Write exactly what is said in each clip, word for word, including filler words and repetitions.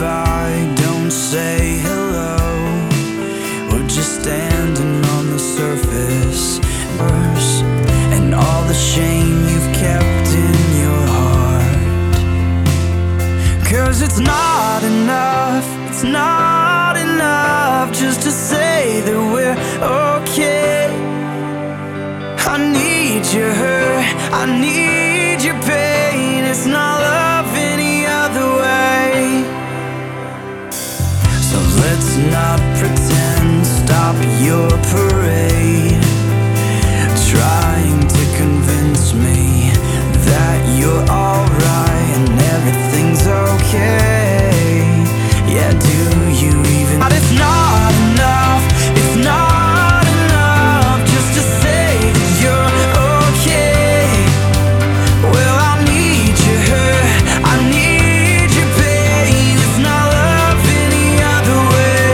by, don't say hello. We're just standing on the surface, and all the shame you've kept in your heart. 'Cause it's not enough, it's not enough just to say that we're okay. I need your hurt, I need your pain. It's not love any other way. So let's not pretend, stop your parade, trying to convince me that you're alright and everything's okay. Yeah, do you even? But it's not enough, it's not enough just to say that you're okay. Well, I need your hurt, I need your pain. It's not love any other way.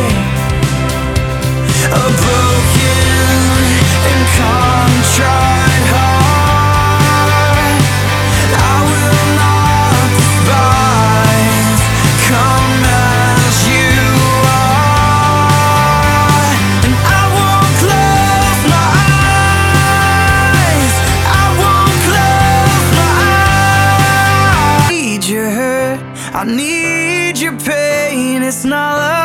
A broken and contrite heart I will not despise. Come as you are, and I won't close my eyes, I won't close my eyes. I need your hurt, I need your pain. It's not love